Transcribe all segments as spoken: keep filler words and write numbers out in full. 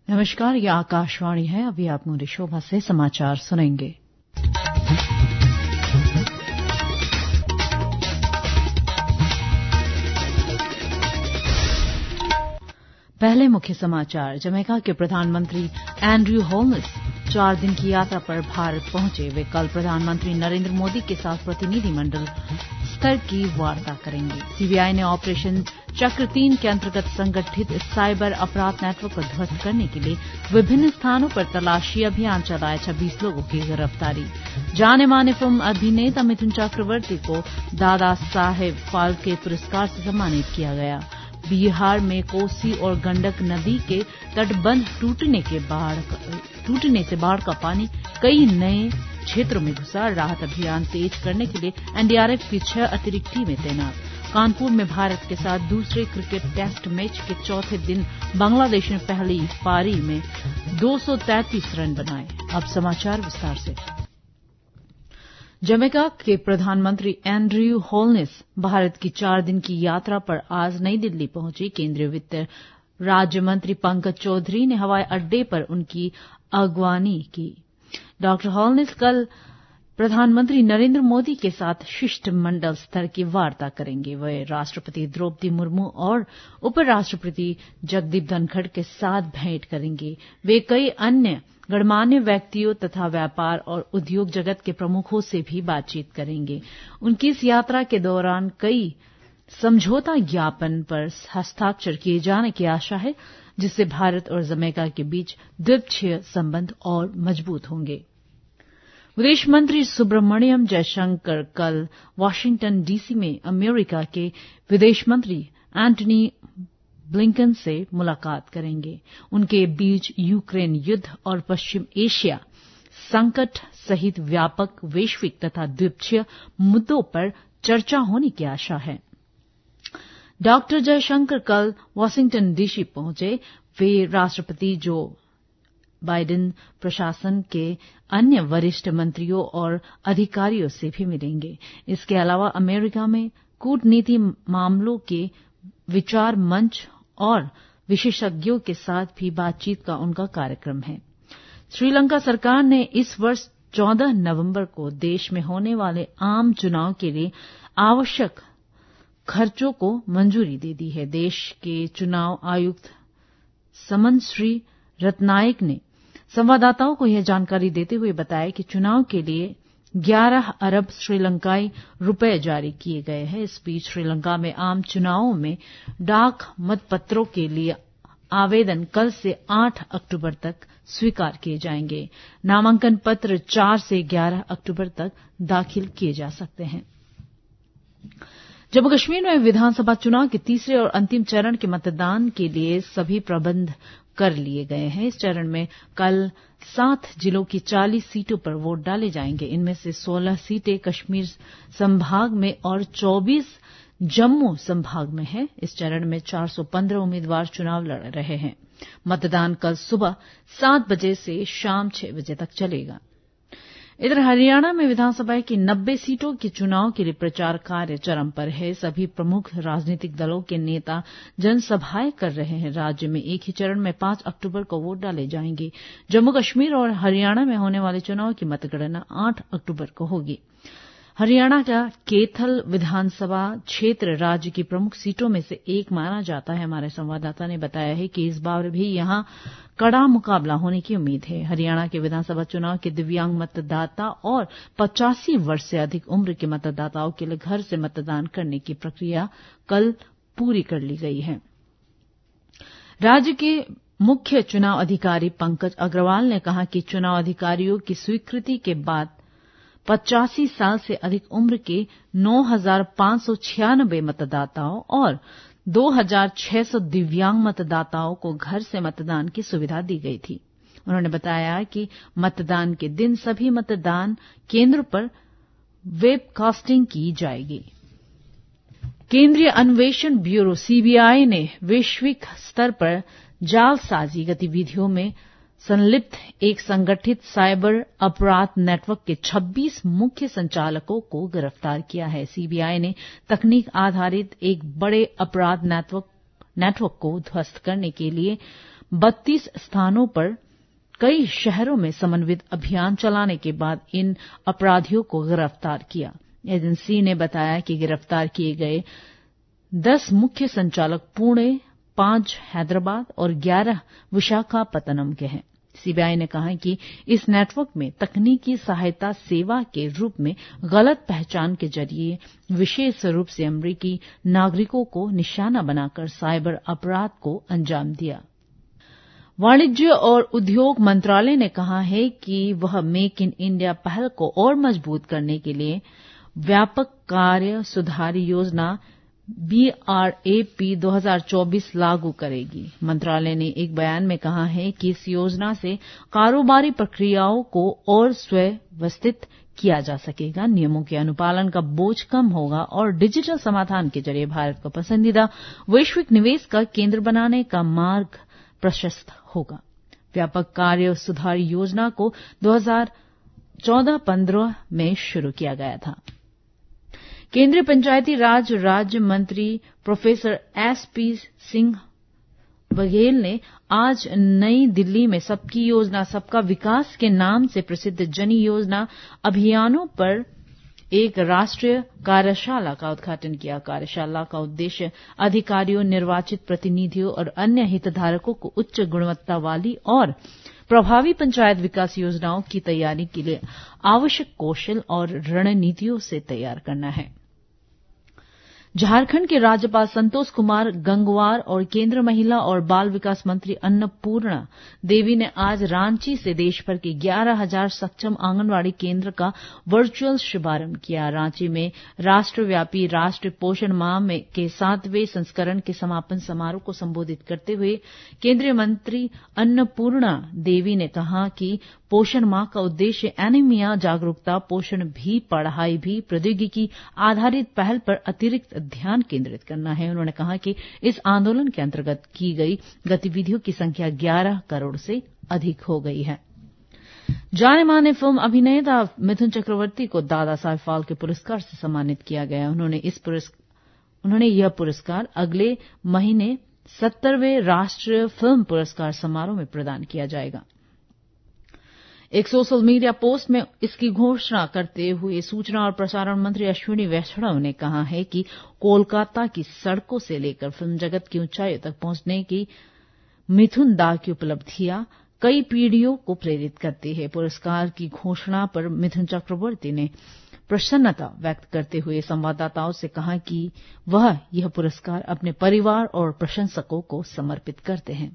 नमस्कार, यह आकाशवाणी है। अभी आप मुझे शोभा से समाचार सुनेंगे। पहले मुख्य समाचार। जमैका के प्रधानमंत्री एंड्रयू होल्नेस चार दिन की यात्रा पर भारत पहुंचे। वे कल प्रधानमंत्री नरेंद्र मोदी के साथ प्रतिनिधिमंडल स्तर की वार्ता करेंगे। सीबीआई ने ऑपरेशन चक्र तीन के अंतर्गत संगठित साइबर अपराध नेटवर्क को ध्वस्त करने के लिए विभिन्न स्थानों पर तलाशी अभियान चलाया। छब्बीस लोगों की गिरफ्तारी। जाने माने फिल्म अभिनेता मिथुन चक्रवर्ती को दादा साहेब फाल्के पुरस्कार से सम्मानित किया गया। बिहार में कोसी और गंडक नदी के तटबंध टूटने के बाढ़ टूटने से बाढ़ का पानी कई नए क्षेत्रों में घुसा। राहत अभियान तेज करने के लिए एनडीआरएफ की छह अतिरिक्त टीमें तैनात। कानपुर में भारत के साथ दूसरे क्रिकेट टेस्ट मैच के चौथे दिन बांग्लादेश ने पहली पारी में दो सौ तैंतीस रन बनाए। अब समाचार विस्तार से। जमैका के प्रधानमंत्री एंड्रयू होल्नेस भारत की चार दिन की यात्रा पर आज नई दिल्ली पहुंचे। केंद्रीय वित्त राज्य मंत्री पंकज चौधरी ने हवाई अड्डे पर उनकी अगवानी की। डॉक्टर होल्नेस कल प्रधानमंत्री नरेंद्र मोदी के साथ शिष्टमंडल स्तर की वार्ता करेंगे। वे राष्ट्रपति द्रौपदी मुर्मू और उपराष्ट्रपति जगदीप धनखड़ के साथ भेंट करेंगे। वे कई अन्य गणमान्य व्यक्तियों तथा व्यापार और उद्योग जगत के प्रमुखों से भी बातचीत करेंगे। उनकी इस यात्रा के दौरान कई समझौता ज्ञापन पर हस्ताक्षर किए जाने की आशा है, जिससे भारत और जमैका के बीच द्विपक्षीय संबंध और मजबूत होंगे। विदेश मंत्री सुब्रमण्यम जयशंकर कल वाशिंगटन डीसी में अमेरिका के विदेश मंत्री एंटनी ब्लिंकन से मुलाकात करेंगे। उनके बीच यूक्रेन युद्ध और पश्चिम एशिया संकट सहित व्यापक वैश्विक तथा द्विपक्षीय मुद्दों पर चर्चा होने की आशा है। डॉक्टर जयशंकर कल वाशिंगटन डीसी पहुंचे। वे राष्ट्रपति जो बाइडेन प्रशासन के अन्य वरिष्ठ मंत्रियों और अधिकारियों से भी मिलेंगे। इसके अलावा अमेरिका में कूटनीति मामलों के विचार मंच और विशेषज्ञों के साथ भी बातचीत का उनका कार्यक्रम है। श्रीलंका सरकार ने इस वर्ष चौदह नवंबर को देश में होने वाले आम चुनाव के लिए आवश्यक खर्चों को मंजूरी दे दी है। देश के चुनाव आयुक्त समन श्री रत्नायक ने संवाददाताओं को यह जानकारी देते हुए बताया कि चुनाव के लिए ग्यारह अरब श्रीलंकाई रुपए जारी किए गए हैं। इस बीच श्रीलंका में आम चुनावों में डाक मतपत्रों के लिए आवेदन कल से आठ अक्टूबर तक स्वीकार किए जाएंगे। नामांकन पत्र चार से ग्यारह अक्टूबर तक दाखिल किए जा सकते हैं। जम्मू कश्मीर में विधानसभा चुनाव के तीसरे और अंतिम चरण के मतदान के लिए सभी प्रबंध कर लिए गए हैं। इस चरण में कल सात जिलों की चालीस सीटों पर वोट डाले जाएंगे। इनमें से सोलह सीटें कश्मीर संभाग में और चौबीस जम्मू संभाग में हैं। इस चरण में चार सौ पंद्रह उम्मीदवार चुनाव लड़ रहे हैं। मतदान कल सुबह सात बजे से शाम छह बजे तक चलेगा। इधर हरियाणा में विधानसभा की नब्बे सीटों के चुनाव के लिए प्रचार कार्य चरम पर है। सभी प्रमुख राजनीतिक दलों के नेता जनसभाएं कर रहे हैं। राज्य में एक ही चरण में पांच अक्टूबर को वोट डाले जाएंगे। जम्मू कश्मीर और हरियाणा में होने वाले चुनाव की मतगणना आठ अक्टूबर को होगी। हरियाणा का कैथल विधानसभा क्षेत्र राज्य की प्रमुख सीटों में से एक माना जाता है। हमारे संवाददाता ने बताया है कि इस बार भी यहां कड़ा मुकाबला होने की उम्मीद है। हरियाणा के विधानसभा चुनाव के दिव्यांग मतदाता और पचासी वर्ष से अधिक उम्र के मतदाताओं के लिए घर से मतदान करने की प्रक्रिया कल पूरी कर ली गई है। राज्य के मुख्य चुनाव अधिकारी पंकज अग्रवाल ने कहा कि चुनाव अधिकारियों की स्वीकृति के बाद पचासी साल से अधिक उम्र के नौ हजार पांच सौ छियानबे मतदाताओं और दो हजार छह सौ दिव्यांग मतदाताओं को घर से मतदान की सुविधा दी गई थी। उन्होंने बताया कि मतदान के दिन सभी मतदान केंद्रों पर वेबकास्टिंग की जाएगी। केंद्रीय अन्वेषण ब्यूरो सीबीआई ने वैश्विक स्तर पर जालसाजी गतिविधियों में संलिप्त एक संगठित साइबर अपराध नेटवर्क के छब्बीस मुख्य संचालकों को गिरफ्तार किया है। सीबीआई ने तकनीक आधारित एक बड़े अपराध नेटवर्क नेटवर्क को ध्वस्त करने के लिए बत्तीस स्थानों पर कई शहरों में समन्वित अभियान चलाने के बाद इन अपराधियों को गिरफ्तार किया। एजेंसी ने बताया कि गिरफ्तार किए गए दस मुख्य संचालक पुणे, पांच हैदराबाद और ग्यारह विशाखापत्तनम के हैं। सीबीआई ने कहा कि इस नेटवर्क में तकनीकी सहायता सेवा के रूप में गलत पहचान के जरिए विशेष रूप से अमरीकी नागरिकों को निशाना बनाकर साइबर अपराध को अंजाम दिया। वाणिज्य और उद्योग मंत्रालय ने कहा है कि वह मेक इन इंडिया पहल को और मजबूत करने के लिए व्यापक कार्य सुधार योजना बी आर ए पी दो हज़ार चौबीस लागू करेगी। मंत्रालय ने एक बयान में कहा है कि इस योजना से कारोबारी प्रक्रियाओं को और सुव्यवस्थित किया जा सकेगा, नियमों के अनुपालन का बोझ कम होगा और डिजिटल समाधान के जरिए भारत को पसंदीदा वैश्विक निवेश का केंद्र बनाने का मार्ग प्रशस्त होगा। व्यापक कार्य सुधार योजना को दो हज़ार चौदह पंद्रह में शुरू किया गया था। केंद्रीय पंचायती राज राज्य मंत्री professor S P Singh Baghel ने आज नई दिल्ली में सबकी योजना सबका विकास के नाम से प्रसिद्ध जन योजना अभियानों पर एक राष्ट्रीय कार्यशाला का उद्घाटन किया। कार्यशाला का उद्देश्य अधिकारियों, निर्वाचित प्रतिनिधियों और अन्य हितधारकों को उच्च गुणवत्ता वाली और प्रभावी पंचायत विकास योजनाओं की तैयारी के लिए आवश्यक कौशल और रणनीतियों से तैयार करना है। झारखंड के राज्यपाल संतोष कुमार गंगवार और केंद्रीय महिला और बाल विकास मंत्री अन्नपूर्णा देवी ने आज रांची से देशभर के ग्यारह हजार सक्षम आंगनवाड़ी केंद्र का वर्चुअल शुभारंभ किया। रांची में राष्ट्रव्यापी राष्ट्रीय पोषण माह में के सातवें संस्करण के समापन समारोह को संबोधित करते हुए केंद्रीय मंत्री अन्नपूर्णा देवी ने कहा कि पोषण माह का उद्देश्य एनीमिया जागरूकता, पोषण भी, पढ़ाई भी, प्रौद्योगिकी आधारित पहल पर अतिरिक्त ध्यान केंद्रित करना है। उन्होंने कहा कि इस आंदोलन के अंतर्गत की गई गतिविधियों की संख्या ग्यारह करोड़ से अधिक हो गई है। जाने माने फिल्म अभिनेता मिथुन चक्रवर्ती को दादा साहेब फाल्के पुरस्कार से सम्मानित किया गया। उन्होंने इस पुरस्कार उन्होंने यह पुरस्कार अगले महीने सत्तरवें राष्ट्रीय फिल्म पुरस्कार समारोह में प्रदान किया जाएगा। एक सोशल मीडिया पोस्ट में इसकी घोषणा करते हुए सूचना और प्रसारण मंत्री अश्विनी वैष्णव ने कहा है कि कोलकाता की सड़कों से लेकर फिल्म जगत की ऊंचाइयों तक पहुंचने की मिथुन दा की उपलब्धियां कई पीढ़ियों को प्रेरित करती है। पुरस्कार की घोषणा पर मिथुन चक्रवर्ती ने प्रसन्नता व्यक्त करते हुए संवाददाताओं से कहा कि वह यह पुरस्कार अपने परिवार और प्रशंसकों को समर्पित करते हैं।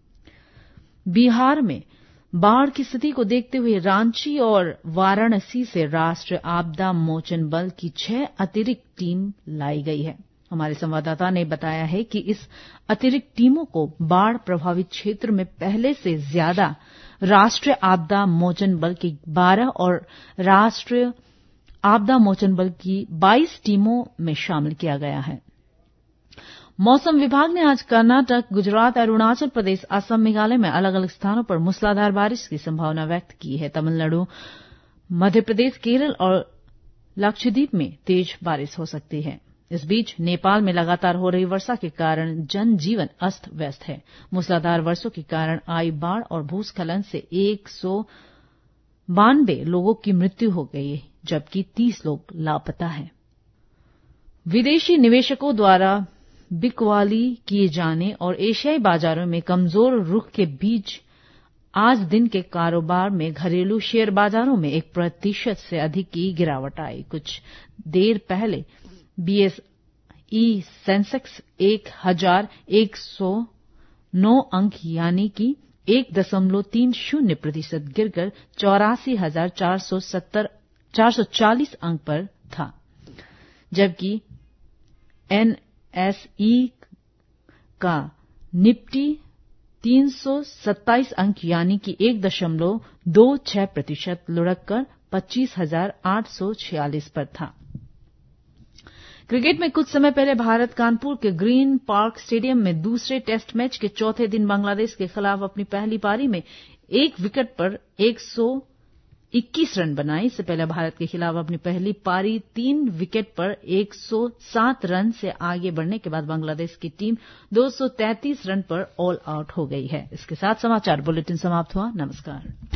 बिहार में बाढ़ की स्थिति को देखते हुए रांची और वाराणसी से राष्ट्रीय आपदा मोचन बल की छह अतिरिक्त टीम लाई गई है। हमारे संवाददाता ने बताया है कि इस अतिरिक्त टीमों को बाढ़ प्रभावित क्षेत्र में पहले से ज्यादा राष्ट्रीय आपदा मोचन बल की बारह और राष्ट्रीय आपदा मोचन बल की बाईस टीमों में शामिल किया गया है। मौसम विभाग ने आज कर्नाटक, गुजरात, अरुणाचल प्रदेश, असम, मेघालय में अलग अलग स्थानों पर मूसलाधार बारिश की संभावना व्यक्त की है। तमिलनाडु, मध्य प्रदेश, केरल और लक्षद्वीप में तेज बारिश हो सकती है। इस बीच नेपाल में लगातार हो रही वर्षा के कारण जनजीवन अस्त व्यस्त है। मूसलाधार वर्षा के कारण आई बाढ़ और भूस्खलन से एक सौ बानवे लोगों की मृत्यु हो गई, जबकि तीस लोग लापता हैं। विदेशी निवेशकों द्वारा बिकवाली किए जाने और एशियाई बाजारों में कमजोर रुख के बीच आज दिन के कारोबार में घरेलू शेयर बाजारों में एक प्रतिशत से अधिक की गिरावट आई। कुछ देर पहले बीएसई सेंसेक्स एक हजार एक सौ नौ अंक यानी कि एक दशमलव तीन शून्य प्रतिशत गिरकर चौरासी हजार चार सौ सत्तर चार सौ चालीस अंक पर था, जबकि एनएसई का निफ्टी तीन सौ सत्ताईस अंक यानी कि एक दशमलव दो छह प्रतिशत लुढ़ककर पच्चीस हजार आठ सौ छियालीस पर था। क्रिकेट में कुछ समय पहले भारत कानपुर के ग्रीन पार्क स्टेडियम में दूसरे टेस्ट मैच के चौथे दिन बांग्लादेश के खिलाफ अपनी पहली पारी में एक विकेट पर एक सौ इक्कीस रन बनाए। इससे पहले भारत के खिलाफ अपनी पहली पारी तीन विकेट पर एक सौ सात रन से आगे बढ़ने के बाद बांग्लादेश की टीम दो सौ तैंतीस रन पर ऑल आउट हो गई है। इसके साथ समाचार बुलेटिन समाप्त हुआ। नमस्कार।